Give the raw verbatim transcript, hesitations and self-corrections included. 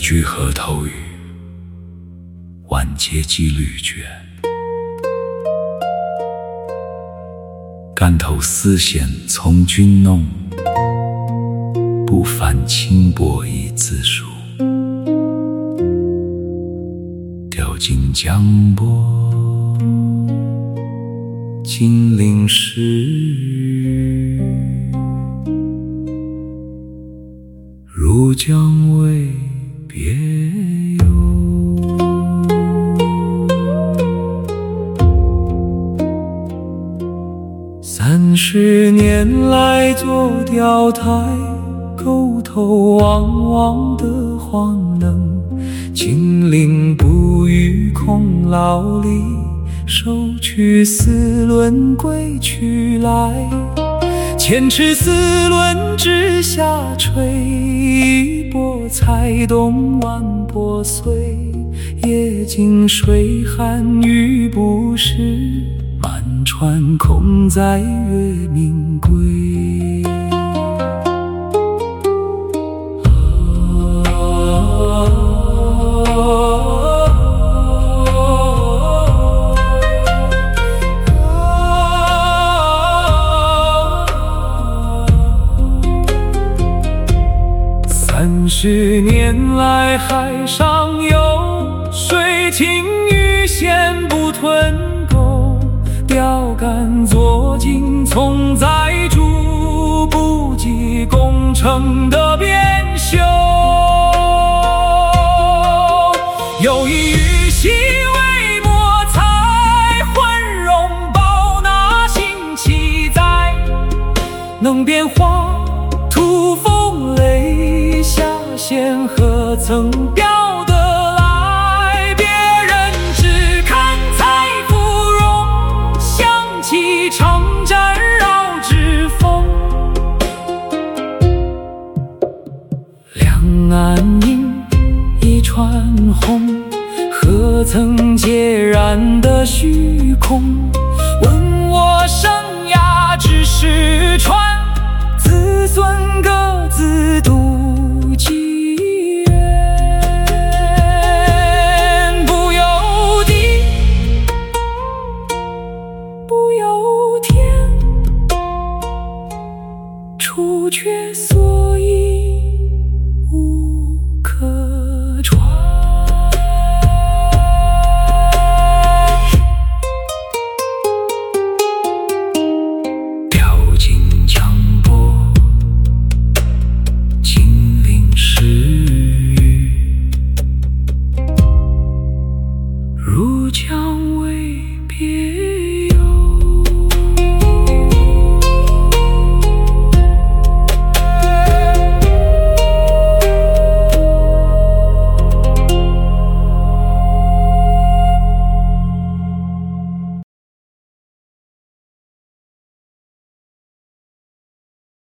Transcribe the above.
句河头语，万阶几缕卷。竿头丝线从君弄，不凡轻薄一字书。调尽江波，金陵诗。入江为别游，三十年来做钓台，沟头汪汪的荒能，金陵不与空劳力，收取四轮归去来。千尺四轮直下垂，波才东万波碎。夜静水寒雨不时，满船空载月明归。三十年来海上游，水清鱼线不吞钩，钓竿作锦从载竹，不计工程的编修。有意与兮为墨彩，浑容饱纳新奇哉。能变化吐风雷，下线何曾标得来？别人只看财富荣，想起长战绕指风。两岸映，一船红，何曾孑然的虚空？问我生涯只是船，子孙各自独。除却